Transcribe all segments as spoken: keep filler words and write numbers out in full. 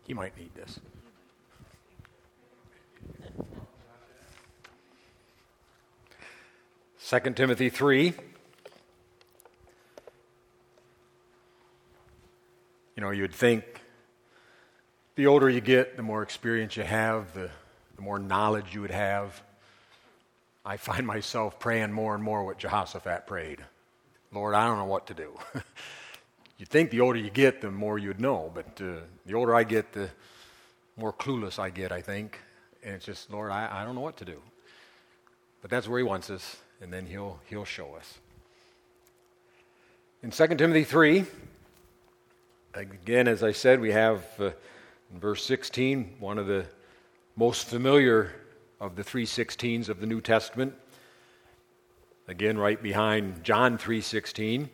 You might need this. Second Timothy three. You know, you'd think the older you get, the more experience you have, the, the more knowledge you would have. I find myself praying more and more what Jehoshaphat prayed. Lord, I don't know what to do. You'd think the older you get, the more you'd know, but uh, the older I get, the more clueless I get, I think. And it's just, Lord, I, I don't know what to do. But that's where he wants us, and then he'll he'll show us. In Second Timothy three, again, as I said, we have uh, in verse sixteen, one of the most familiar of the three sixteens of the New Testament. Again, right behind John three sixteen.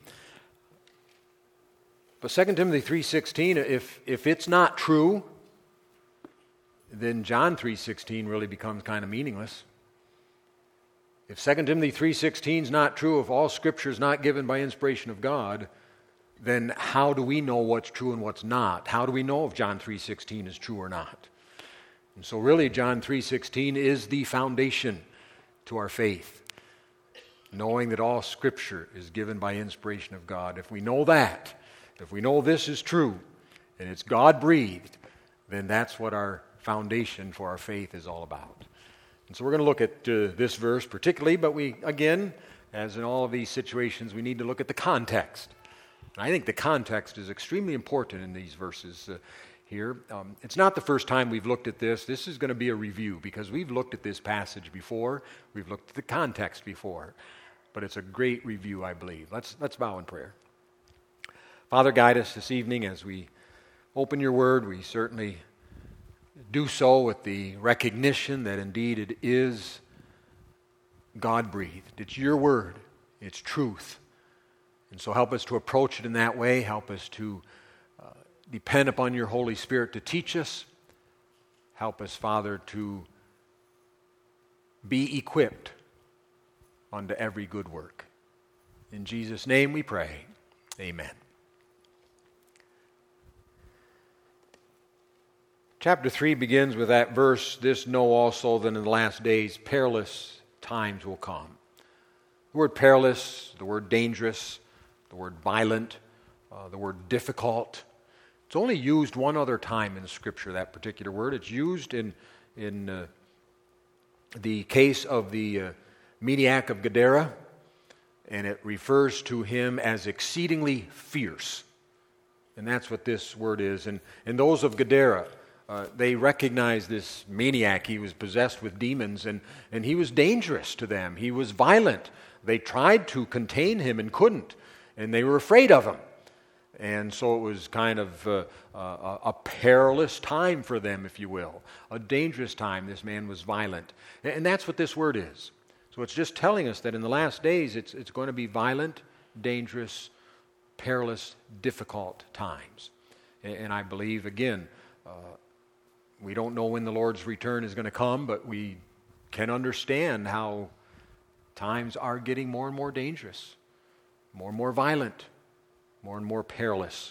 But Second Timothy three sixteen, if if it's not true, then John three sixteen really becomes kind of meaningless. If Second Timothy three sixteen is not true, if all Scripture is not given by inspiration of God, then how do we know what's true and what's not? How do we know if John three sixteen is true or not? And so really John three sixteen is the foundation to our faith, knowing that all Scripture is given by inspiration of God. If we know that, if we know this is true, and it's God-breathed, then that's what our foundation for our faith is all about. And so we're going to look at uh, this verse particularly, but we, again, as in all of these situations, we need to look at the context. And I think the context is extremely important in these verses uh, here. Um, it's not the first time we've looked at this. This is going to be a review because we've looked at this passage before. We've looked at the context before. But it's a great review, I believe. Let's, let's bow in prayer. Father, guide us this evening as we open your word. We certainly do so with the recognition that indeed it is God-breathed. It's your word. It's truth. And so help us to approach it in that way. Help us to uh, depend upon your Holy Spirit to teach us. Help us, Father, to be equipped unto every good work. In Jesus' name we pray. Amen. Chapter three begins with that verse, "This know also that in the last days perilous times will come." The word perilous, the word dangerous, the word violent, uh, the word difficult. It's only used one other time in Scripture, that particular word. It's used in, in uh, the case of the uh, maniac of Gadara, and it refers to him as exceedingly fierce. And that's what this word is. And, and those of Gadara, Uh, they recognized this maniac. He was possessed with demons, and, and he was dangerous to them. He was violent. They tried to contain him and couldn't, and they were afraid of him. And so it was kind of uh, uh, a perilous time for them, if you will, a dangerous time. This man was violent. And, and that's what this word is. So it's just telling us that in the last days it's, it's going to be violent, dangerous, perilous, difficult times. And, and I believe, again, uh, we don't know when the Lord's return is going to come, but we can understand how times are getting more and more dangerous, more and more violent, more and more perilous.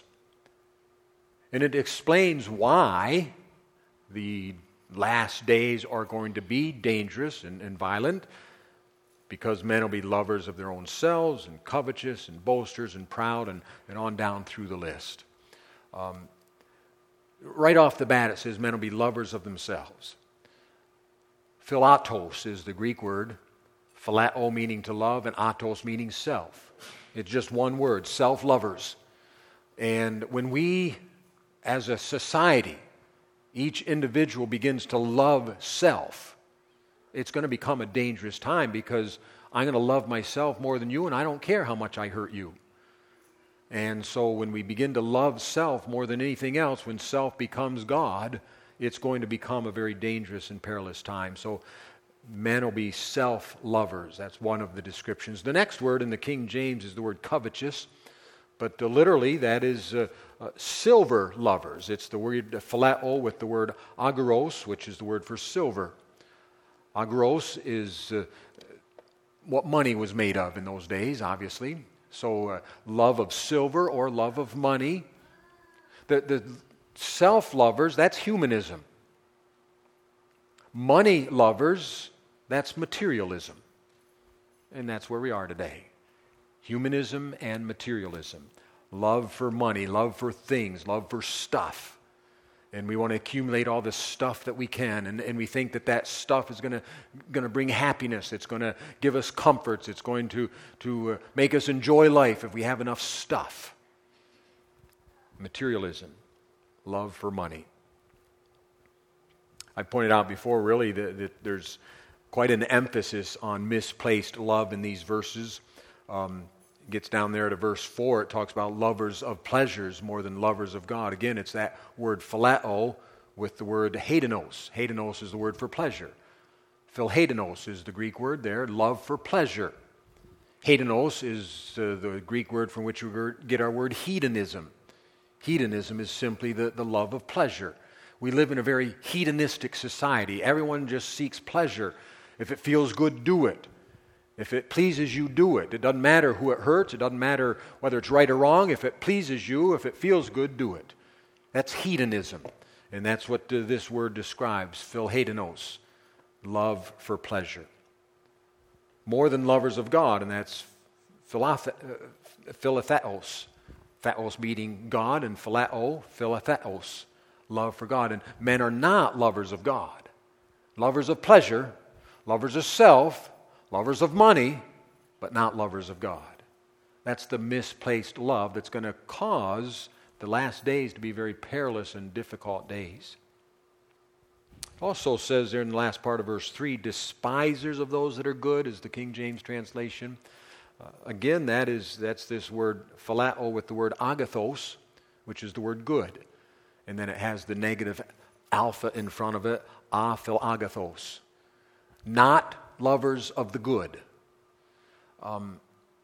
And it explains why the last days are going to be dangerous and, and violent, because men will be lovers of their own selves and covetous and boasters and proud and, and on down through the list. Um, Right off the bat, it says men will be lovers of themselves. Philatos is the Greek word. Philao meaning to love, and atos meaning self. It's just one word, self-lovers. And when we, as a society, each individual begins to love self, it's going to become a dangerous time, because I'm going to love myself more than you, and I don't care how much I hurt you. And so when we begin to love self more than anything else, when self becomes God, it's going to become a very dangerous and perilous time. So men will be self-lovers. That's one of the descriptions. The next word in the King James is the word covetous, but uh, literally that is uh, uh, silver lovers. It's the word phileo with the word agoros, which is the word for silver. Agoros is uh, what money was made of in those days, obviously. So uh, love of silver or love of money. The, the Self-lovers, that's humanism. Money lovers, that's materialism. And that's where we are today. Humanism and materialism. Love for money, love for things, love for stuff. And we want to accumulate all the stuff that we can. And, and we think that that stuff is going to going to bring happiness. It's going to give us comforts. It's going to, to uh, make us enjoy life if we have enough stuff. Materialism. Love for money. I pointed out before, really, that, that there's quite an emphasis on misplaced love in these verses. Um, it gets down there to verse four. It talks about lovers of pleasures more than lovers of God. Again, it's that word phileo with the word heidonos. Heidonos is the word for pleasure. Philheidonos is the Greek word there, love for pleasure. Heidonos is uh, the Greek word from which we get our word hedonism. Hedonism is simply the, the love of pleasure. We live in a very hedonistic society. Everyone just seeks pleasure. If it feels good, do it. If it pleases you, do it. It doesn't matter who it hurts. It doesn't matter whether it's right or wrong. If it pleases you, if it feels good, do it. That's hedonism. And that's what uh, this word describes, philheidonos, love for pleasure. More than lovers of God, and that's philatheos. Theos meaning God, and phileo, philatheos, love for God. And men are not lovers of God. Lovers of pleasure, lovers of self, lovers of money, but not lovers of God. That's the misplaced love that's going to cause the last days to be very perilous and difficult days. It also says there in the last part of verse three, despisers of those that are good, is the King James translation. Uh, again, that is that's this word phileo with the word agathos, which is the word good. And then it has the negative alpha in front of it, a philagathos. Not lovers of the good. Um,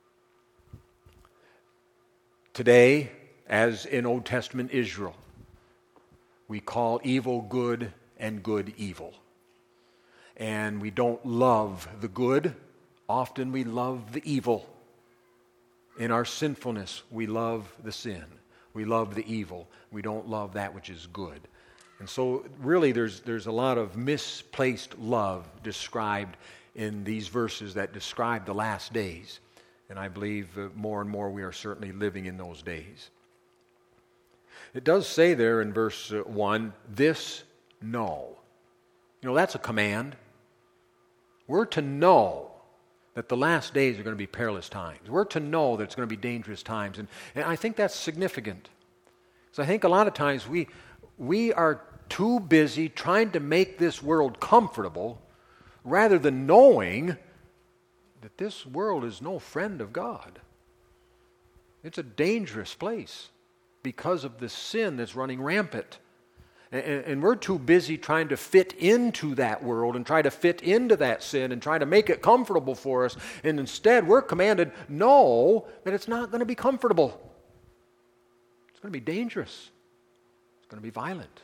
today, as in Old Testament Israel, we call evil good and good evil. And we don't love the good. Often we love the evil. In our sinfulness, we love the sin. We love the evil. We don't love that which is good. And so really there's there's a lot of misplaced love described in these verses that describe the last days. And I believe uh, more and more we are certainly living in those days. It does say there in verse uh, one, this know. You know, that's a command. We're to know that the last days are going to be perilous times. We're to know that it's going to be dangerous times. And, and I think that's significant. So I think a lot of times we we are too busy trying to make this world comfortable rather than knowing that this world is no friend of God. It's a dangerous place because of the sin that's running rampant. And, and we're too busy trying to fit into that world and try to fit into that sin and try to make it comfortable for us. And instead, we're commanded, know that it's not going to be comfortable. It's going to be dangerous. It's going to be violent.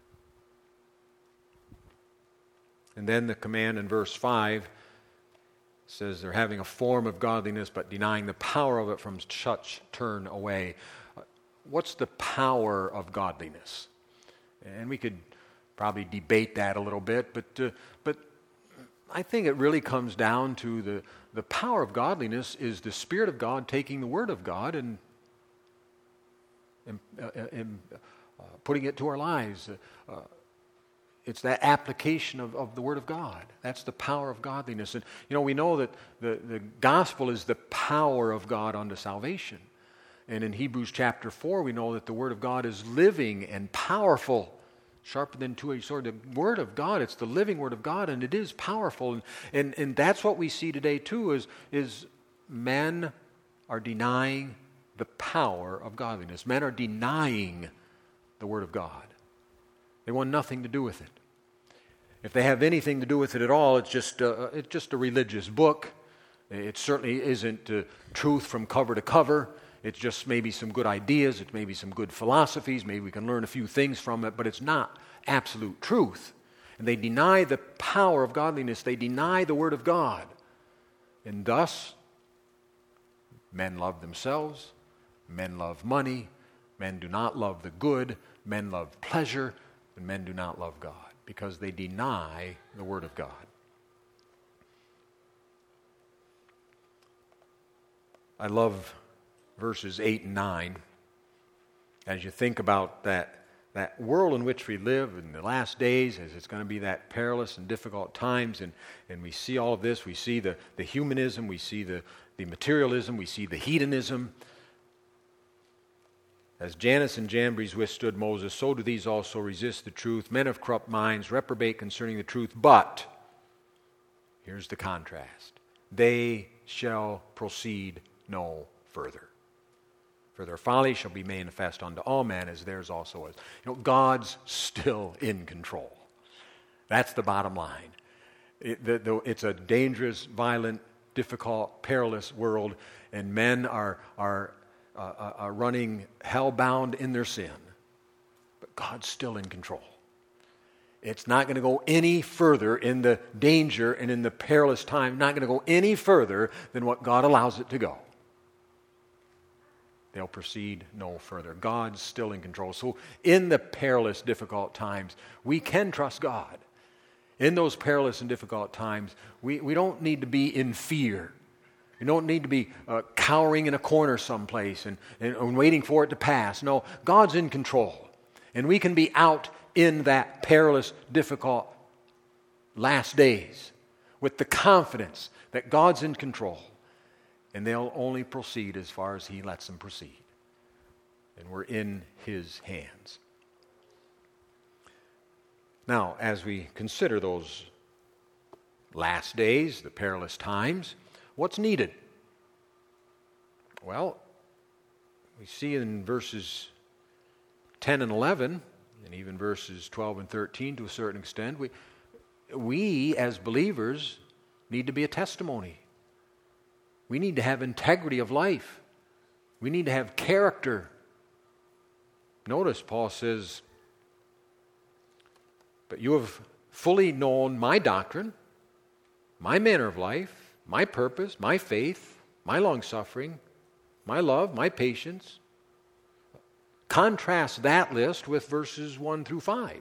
And then the command in verse five says they're having a form of godliness but denying the power of it, from such turn away. What's the power of godliness? And we could probably debate that a little bit, but uh, but I think it really comes down to the, the power of godliness is the Spirit of God taking the Word of God and, and, uh, and uh, putting it to our lives. Uh, it's that application of, of the Word of God. That's the power of godliness. And, you know, we know that the, the gospel is the power of God unto salvation. And in Hebrews chapter four, we know that the Word of God is living and powerful, sharper than two-edged sword. The Word of God, it's the living Word of God, and it is powerful. And, and, and that's what we see today, too, is, is men are denying the power of godliness. Men are denying the Word of God. They want nothing to do with it. If they have anything to do with it at all, it's just a, it's just a religious book. It certainly isn't uh, truth from cover to cover. It's just maybe some good ideas, it's maybe some good philosophies, maybe we can learn a few things from it, but it's not absolute truth. And they deny the power of godliness, they deny the Word of God. And thus, men love themselves, men love money, Men do not love the good, men love pleasure, and men do not love God because they deny the Word of God. I love verses eight and nine. As you think about that, that world in which we live in the last days, as it's going to be that perilous and difficult times, and, and we see all of this, we see the, the humanism, we see the, the materialism, we see the hedonism. As Jannes and Jambres withstood Moses, so do these also resist the truth. Men of corrupt minds reprobate concerning the truth, but, here's the contrast, they shall proceed no further. For their folly shall be manifest unto all men, as theirs also is. You know, God's still in control. That's the bottom line. It, the, the, it's a dangerous, violent, difficult, perilous world, and men are, are, uh, are running hell-bound in their sin. But God's still in control. It's not going to go any further in the danger and in the perilous time, not going to go any further than what God allows it to go. They'll proceed no further. God's still in control. So in the perilous, difficult times, we can trust God. In those perilous and difficult times, we, we don't need to be in fear. We don't need to be uh, cowering in a corner someplace and, and, and waiting for it to pass. No, God's in control. And we can be out in that perilous, difficult last days with the confidence that God's in control. And they'll only proceed as far as He lets them proceed. And we're in His hands. Now, as we consider those last days, the perilous times, what's needed? Well, we see in verses ten and eleven, and even verses twelve and thirteen to a certain extent, we, we as believers need to be a testimony. We need to have integrity of life. We need to have character. Notice Paul says, but you have fully known my doctrine, my manner of life, my purpose, my faith, my long-suffering, my love, my patience. Contrast that list with verses one through five.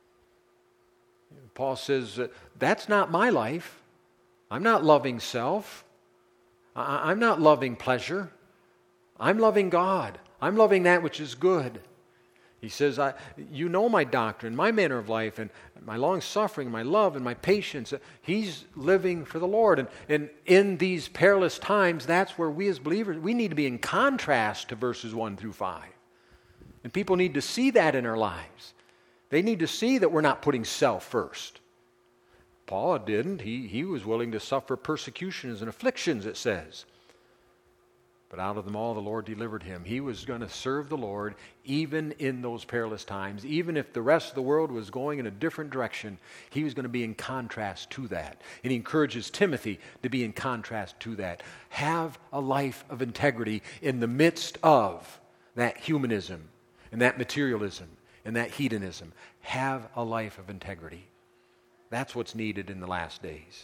Paul says, that's not my life. I'm not loving self. I'm not loving pleasure. I'm loving God. I'm loving that which is good. He says, I, you know my doctrine, my manner of life, and my long-suffering, my love, and my patience. He's living for the Lord. And, and in these perilous times, that's where we as believers, we need to be in contrast to verses one through five. And people need to see that in our lives. They need to see that we're not putting self first. Paul didn't. He, he was willing to suffer persecutions and afflictions, it says. But out of them all the Lord delivered him. He was going to serve the Lord even in those perilous times. Even if the rest of the world was going in a different direction, he was going to be in contrast to that. And he encourages Timothy to be in contrast to that. Have a life of integrity in the midst of that humanism and that materialism and that hedonism. Have a life of integrity. That's what's needed in the last days.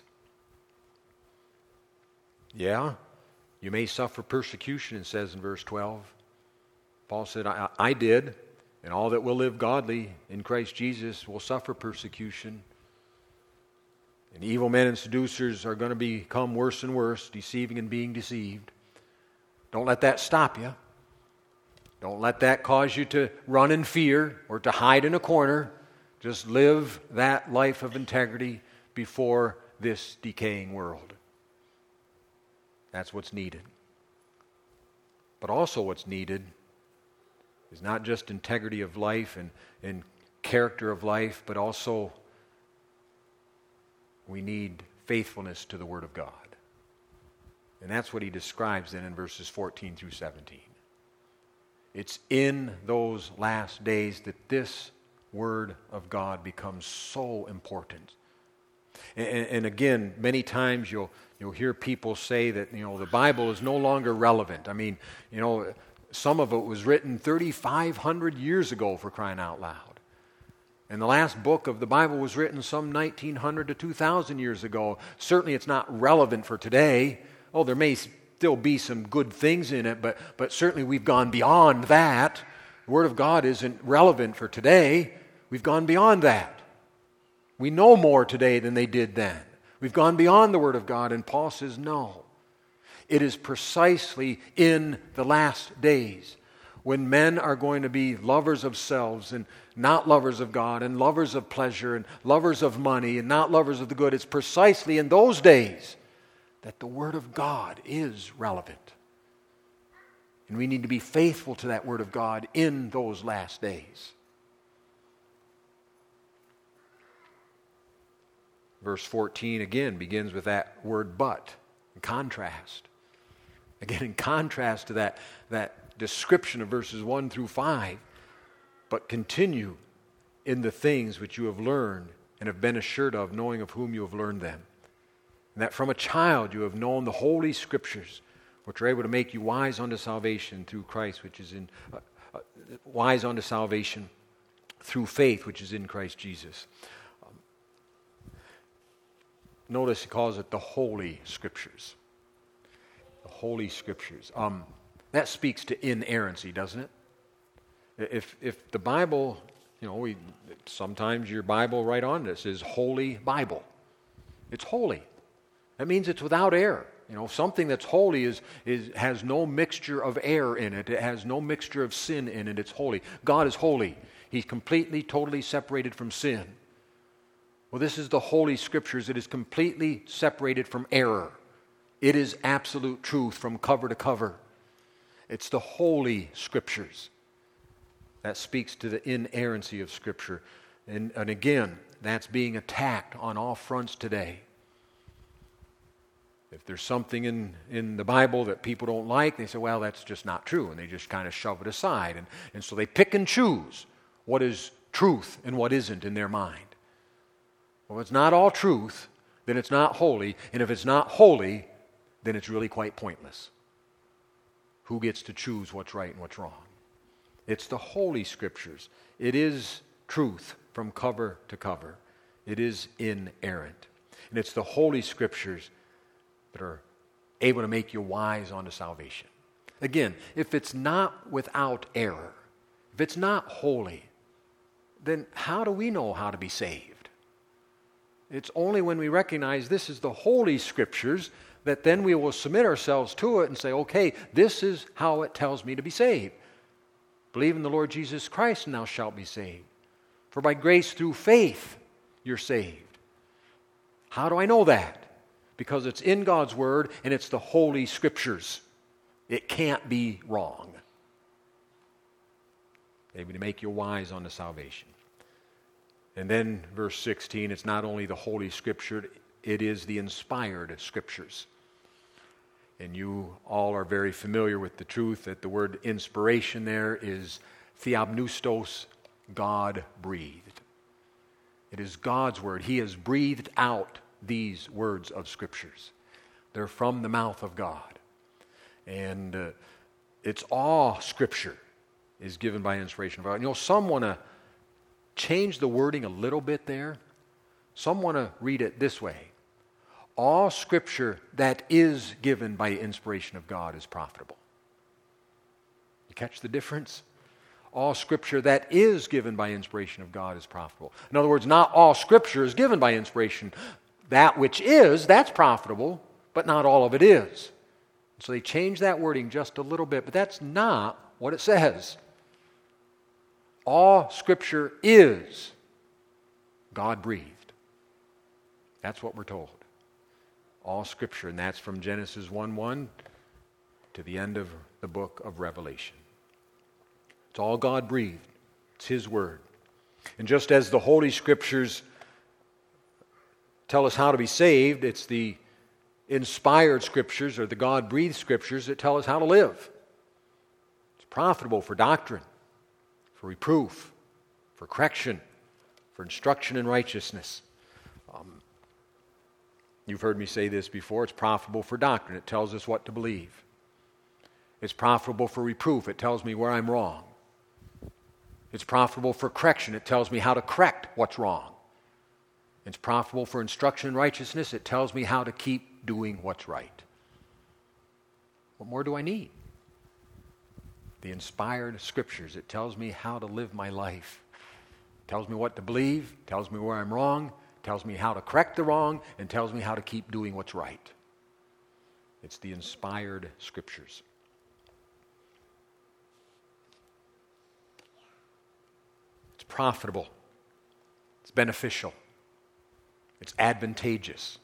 Yeah, you may suffer persecution, it says in verse twelve. Paul said, I, I did, and all that will live godly in Christ Jesus will suffer persecution. And evil men and seducers are going to become worse and worse, deceiving and being deceived. Don't let that stop you. Don't let that cause you to run in fear or to hide in a corner. Just live that life of integrity before this decaying world. That's what's needed. But also what's needed is not just integrity of life and, and character of life, but also we need faithfulness to the Word of God. And that's what he describes then in verses fourteen through seventeen. It's in those last days that this Word of God becomes so important. And, and again, many times you'll you'll hear people say that, you know, the Bible is no longer relevant. I mean, you know, some of it was written thirty-five hundred years ago, for crying out loud. And the last book of the Bible was written some nineteen hundred to two thousand years ago. Certainly it's not relevant for today. Oh, there may still be some good things in it, but, but certainly we've gone beyond that. The Word of God isn't relevant for today. We've gone beyond that. We know more today than they did then. We've gone beyond the Word of God, and Paul says no. It is precisely in the last days when men are going to be lovers of selves and not lovers of God, and lovers of pleasure and lovers of money and not lovers of the good. It's precisely in those days that the Word of God is relevant. And we need to be faithful to that Word of God in those last days. Verse fourteen again begins with that word but, in contrast. Again, in contrast to that, that description of verses one through five, but continue in the things which you have learned and have been assured of, knowing of whom you have learned them. And that from a child you have known the holy Scriptures, which are able to make you wise unto salvation through Christ, which is in uh, uh, wise unto salvation through faith, which is in Christ Jesus. Um, notice he calls it the Holy Scriptures. The Holy Scriptures. Um, that speaks to inerrancy, doesn't it? If if the Bible, you know, we sometimes your Bible right on this is Holy Bible. It's holy. That means it's without error. You know, something that's holy is, is has no mixture of error in it. It has no mixture of sin in it. It's holy. God is holy. He's completely, totally separated from sin. Well, this is the Holy Scriptures. It is completely separated from error. It is absolute truth from cover to cover. It's the Holy Scriptures. That speaks to the inerrancy of Scripture. And, and again, that's being attacked on all fronts today. If there's something in, in the Bible that people don't like, they say, well, that's just not true. And they just kind of shove it aside. And, and so they pick and choose what is truth and what isn't in their mind. Well, if it's not all truth, then it's not holy. And if it's not holy, then it's really quite pointless. Who gets to choose what's right and what's wrong? It's the Holy Scriptures. It is truth from cover to cover. It is inerrant. And it's the Holy Scriptures that are able to make you wise unto salvation. Again, if it's not without error, if it's not holy, then how do we know how to be saved? It's only when we recognize this is the Holy Scriptures that then we will submit ourselves to it and say, okay, this is how it tells me to be saved. Believe in the Lord Jesus Christ and thou shalt be saved. For by grace through faith you're saved. How do I know that? Because it's in God's Word and it's the Holy Scriptures. It can't be wrong. Maybe to make you wise unto salvation. And then verse sixteen, it's not only the Holy Scripture, it is the inspired Scriptures. And you all are very familiar with the truth that the word inspiration there is theopneustos, God-breathed. It is God's Word. He has breathed out these words of Scriptures. They're from the mouth of God. And uh, it's all Scripture is given by inspiration of God. You know, some want to change the wording a little bit there. Some want to read it this way. All Scripture that is given by inspiration of God is profitable. You catch the difference? All Scripture that is given by inspiration of God is profitable. In other words, not all Scripture is given by inspiration. That which is, that's profitable, but not all of it is. So they change that wording just a little bit, but that's not what it says. All Scripture is God-breathed. That's what we're told. All Scripture, and that's from Genesis one one to the end of the book of Revelation. It's all God-breathed. It's His Word. And just as the Holy Scriptures tell us how to be saved, it's the inspired Scriptures or the God-breathed Scriptures that tell us how to live. It's profitable for doctrine, for reproof, for correction, for instruction in righteousness. Um, you've heard me say this before. It's profitable for doctrine. It tells us what to believe. It's profitable for reproof. It tells me where I'm wrong. It's profitable for correction. It tells me how to correct what's wrong. It's profitable for instruction in righteousness. It tells me how to keep doing what's right. What more do I need? The inspired Scriptures. It tells me how to live my life. It tells me what to believe, tells me where I'm wrong, tells me how to correct the wrong, and tells me how to keep doing what's right. It's the inspired Scriptures. It's profitable. It's beneficial. It's advantageous.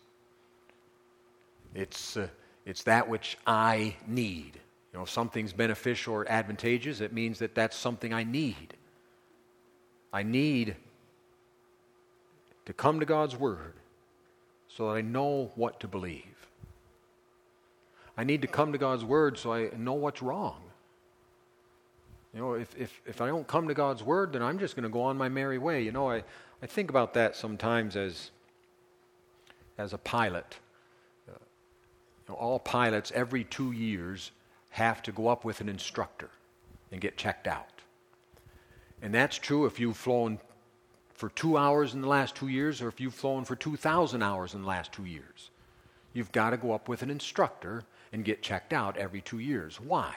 It's, uh, it's that which I need. You know, if something's beneficial or advantageous, it means that that's something I need. I need to come to God's Word so that I know what to believe. I need to come to God's Word so I know what's wrong. You know, if, if, if I don't come to God's Word, then I'm just going to go on my merry way. You know, I, I think about that sometimes as, as a pilot. Uh, you know, all pilots every two years have to go up with an instructor and get checked out. And that's true if you've flown for two hours in the last two years or if you've flown for two thousand hours in the last two years. You've got to go up with an instructor and get checked out every two years. Why?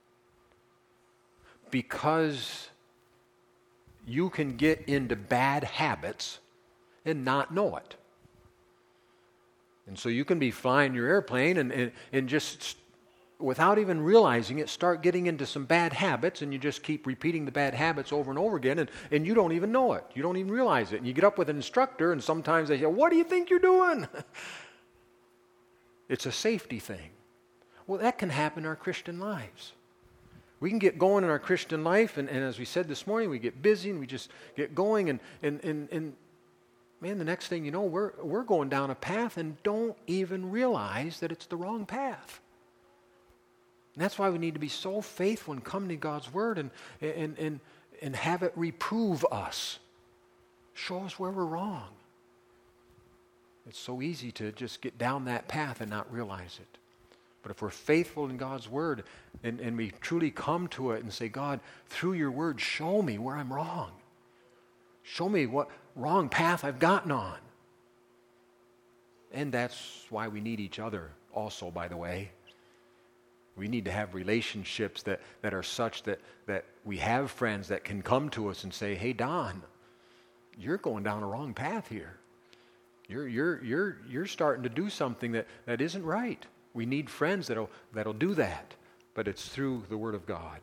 Because you can get into bad habits and not know it. And so you can be flying your airplane and, and, and just, without even realizing it, start getting into some bad habits, and you just keep repeating the bad habits over and over again, and, and you don't even know it. You don't even realize it. And you get up with an instructor, and sometimes they say, "What do you think you're doing?" It's a safety thing. Well, that can happen in our Christian lives. We can get going in our Christian life, and, and as we said this morning, we get busy, and we just get going, and, and, and, and man, the next thing you know, we're, we're going down a path and don't even realize that it's the wrong path. And that's why we need to be so faithful and come to God's Word and, and, and, and have it reprove us. Show us where we're wrong. It's so easy to just get down that path and not realize it. But if we're faithful in God's Word and, and we truly come to it and say, "God, through your Word, show me where I'm wrong. Show me what wrong path I've gotten on." And that's why we need each other also, by the way. We need to have relationships that, that are such that, that we have friends that can come to us and say, "Hey, Don, you're going down a wrong path here. You're, you're, you're, you're starting to do something that, that isn't right." We need friends that'll, that'll do that, but it's through the Word of God.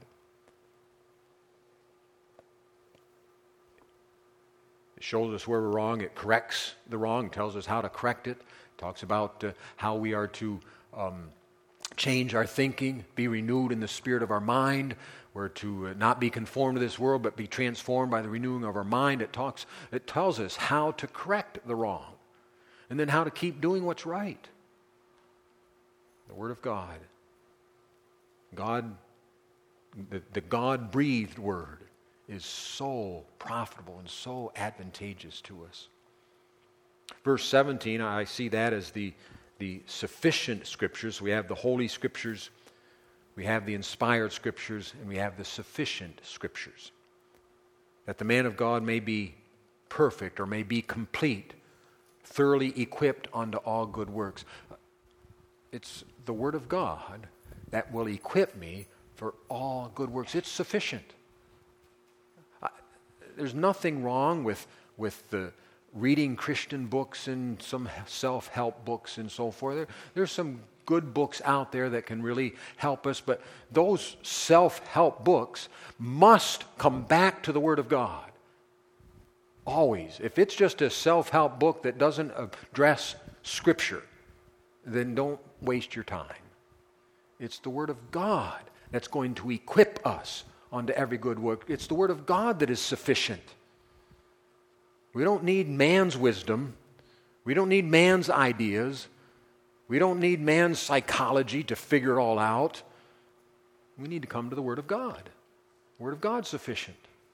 It shows us where we're wrong. It corrects the wrong, tells us how to correct it. It talks about uh, how we are to um, change our thinking, be renewed in the spirit of our mind. We're to uh, not be conformed to this world, but be transformed by the renewing of our mind. It talks, it tells us how to correct the wrong, and then how to keep doing what's right. The Word of God. God, the, the God-breathed Word is so profitable and so advantageous to us. Verse seventeen, I see that as the, the sufficient Scriptures. We have the Holy Scriptures, we have the inspired Scriptures, and we have the sufficient Scriptures. That the man of God may be perfect or may be complete, thoroughly equipped unto all good works. It's the Word of God that will equip me for all good works. It's sufficient. I, there's nothing wrong with, with the reading Christian books and some self-help books and so forth. There, there's some good books out there that can really help us, but those self-help books must come back to the Word of God. Always. If it's just a self-help book that doesn't address Scripture, then don't waste your time. It's the Word of God that's going to equip us unto every good work. It's the Word of God that is sufficient. We don't need man's wisdom. We don't need man's ideas. We don't need man's psychology to figure it all out. We need to come to the Word of God. The Word of God is sufficient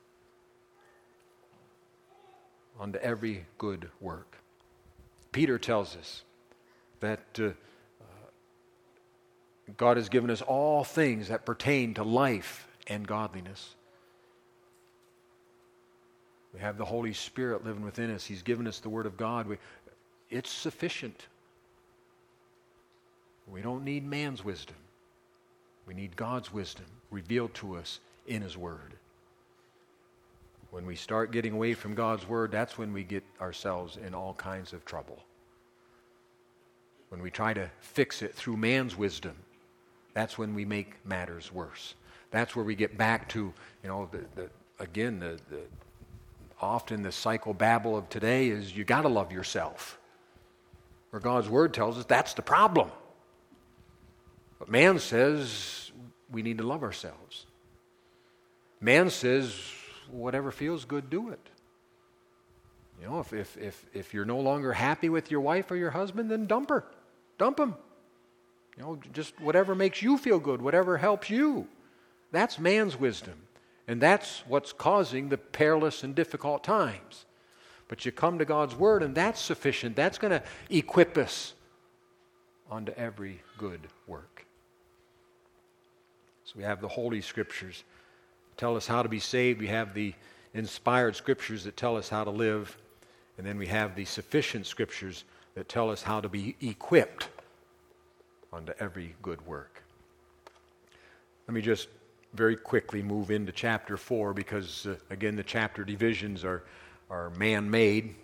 unto every good work. Peter tells us that uh, God has given us all things that pertain to life and godliness. We have the Holy Spirit living within us. He's given us the Word of God. We, it's sufficient. We don't need man's wisdom. We need God's wisdom revealed to us in His Word. When we start getting away from God's Word, that's when we get ourselves in all kinds of trouble. When we try to fix it through man's wisdom, that's when we make matters worse. That's where we get back to, you know, the, the, again, the, the often the psychobabble of today is you got to love yourself. Where God's Word tells us that's the problem. But man says we need to love ourselves. Man says whatever feels good, do it. You know, if, if, if, if you're no longer happy with your wife or your husband, then dump her. Dump him. You know, just whatever makes you feel good, whatever helps you. That's man's wisdom. And that's what's causing the perilous and difficult times. But you come to God's Word, and that's sufficient. That's going to equip us unto every good work. So we have the Holy Scriptures tell us how to be saved. We have the inspired Scriptures that tell us how to live. And then we have the sufficient Scriptures that tell us how to be equipped unto every good work. Let me just very quickly move into chapter four because, uh, again, the chapter divisions are, are man-made.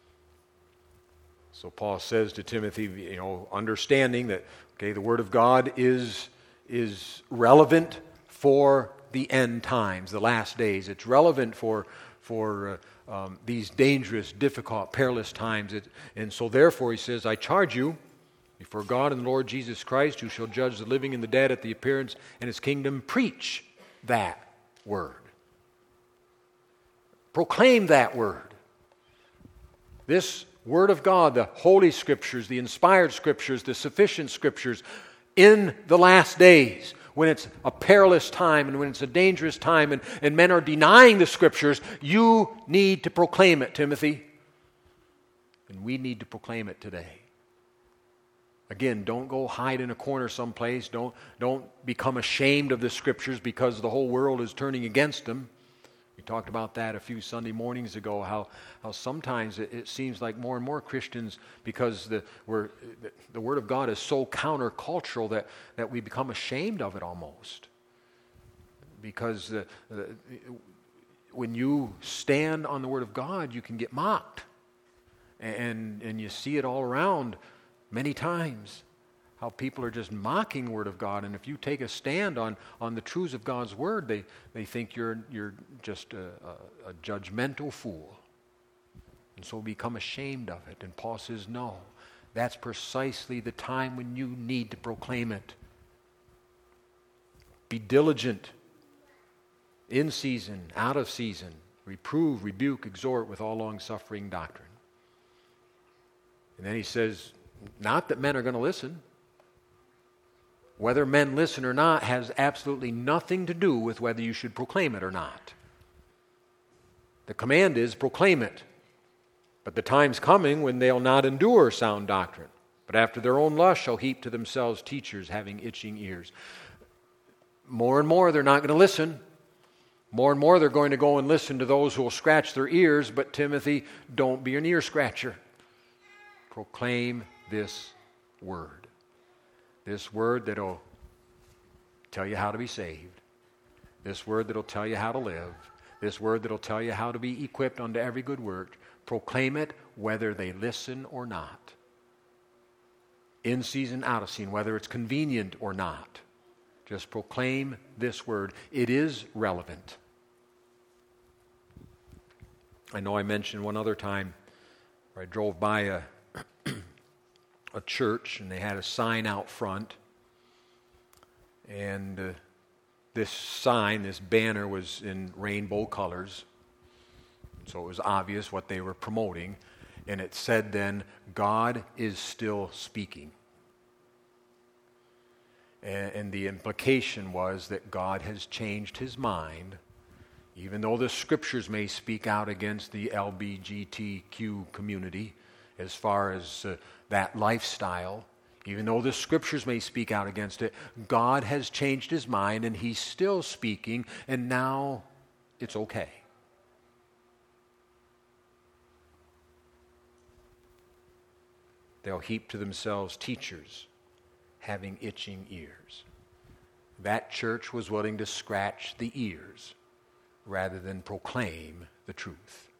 So Paul says to Timothy, you know, understanding that, okay, the Word of God is, is relevant for the end times, the last days. It's relevant for, for uh, um, these dangerous, difficult, perilous times. It, and so therefore, he says, I charge you before God and the Lord Jesus Christ, who shall judge the living and the dead at the appearance and His kingdom, preach that word. Proclaim that word. This Word of God, the Holy Scriptures, the inspired Scriptures, the sufficient Scriptures, in the last days, when it's a perilous time and when it's a dangerous time and, and men are denying the Scriptures, you need to proclaim it, Timothy. And we need to proclaim it today. Again, don't go hide in a corner someplace. Don't, don't become ashamed of the Scriptures because the whole world is turning against them. We talked about that a few Sunday mornings ago, how, how sometimes it, it seems like more and more Christians, because the, we're, the, the Word of God is so countercultural that, that we become ashamed of it almost. Because the, the, when you stand on the Word of God, you can get mocked. And, and you see it all around many times, how people are just mocking the Word of God. And if you take a stand on, on the truths of God's Word, they, they think you're, you're just a, a, a judgmental fool. And so become ashamed of it. And Paul says, no, that's precisely the time when you need to proclaim it. Be diligent, in season, out of season. Reprove, rebuke, exhort with all long-suffering doctrine. And then he says, not that men are going to listen. Whether men listen or not has absolutely nothing to do with whether you should proclaim it or not. The command is proclaim it. But the time's coming when they'll not endure sound doctrine, but after their own lust shall heap to themselves teachers having itching ears. More and more they're not going to listen. More and more they're going to go and listen to those who will scratch their ears. But Timothy, don't be an ear scratcher. Proclaim this word. This word that will tell you how to be saved. This word that will tell you how to live. This word that will tell you how to be equipped unto every good work. Proclaim it whether they listen or not. In season, out of season, whether it's convenient or not. Just proclaim this word. It is relevant. I know I mentioned one other time where I drove by a a church, and they had a sign out front, and uh, this sign, this banner, was in rainbow colors, so it was obvious what they were promoting, and it said then, God is still speaking. And, and the implication was that God has changed His mind, even though the Scriptures may speak out against the L G B T Q community, as far as uh, that lifestyle, even though the Scriptures may speak out against it, God has changed His mind and He's still speaking, and now it's okay. They'll heap to themselves teachers having itching ears. that church was willing to scratch the ears rather than proclaim the truth.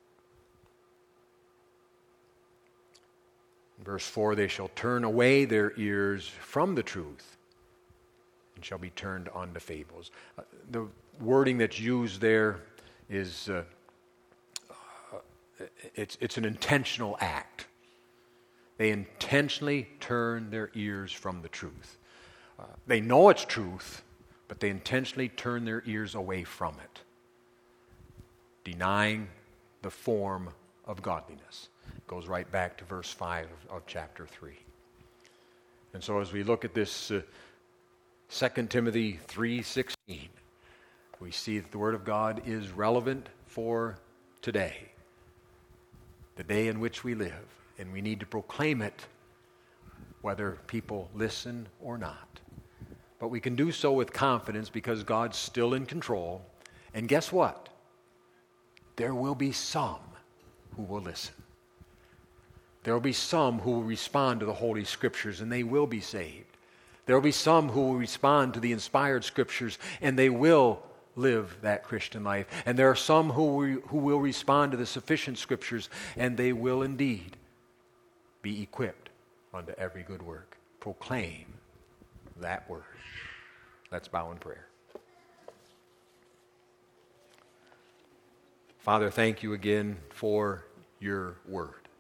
Verse four, they shall turn away their ears from the truth and shall be turned unto fables. Uh, the wording that's used there is, uh, uh, it's, it's an intentional act. They intentionally turn their ears from the truth. Uh, they know it's truth, but they intentionally turn their ears away from it, denying the form of godliness. It goes right back to verse five of, of chapter three. And so as we look at this uh, Second Timothy three sixteen, we see that the Word of God is relevant for today, the day in which we live, and we need to proclaim it whether people listen or not. But we can do so with confidence because God's still in control. And guess what? There will be some who will listen. There will be some who will respond to the Holy Scriptures and they will be saved. There will be some who will respond to the inspired Scriptures and they will live that Christian life. And there are some who will, who will respond to the sufficient Scriptures and they will indeed be equipped unto every good work. Proclaim that word. Let's bow in prayer. Father, thank you again for your word.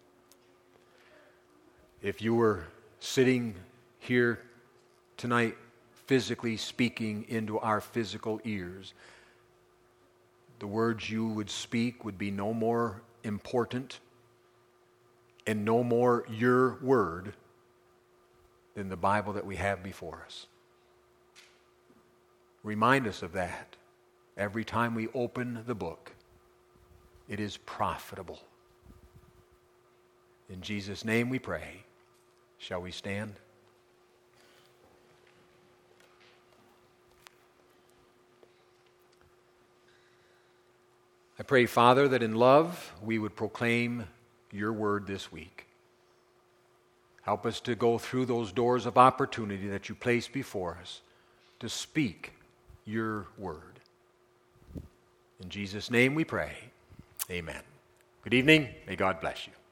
If you were sitting here tonight, physically speaking into our physical ears, the words you would speak would be no more important and no more your word than the Bible that we have before us. Remind us of that every time we open the book. It is profitable. In Jesus' name we pray. Shall we stand? I pray, Father, that in love we would proclaim your word this week. Help us to go through those doors of opportunity that you place before us to speak your word. In Jesus' name we pray. Amen. Good evening. May God bless you.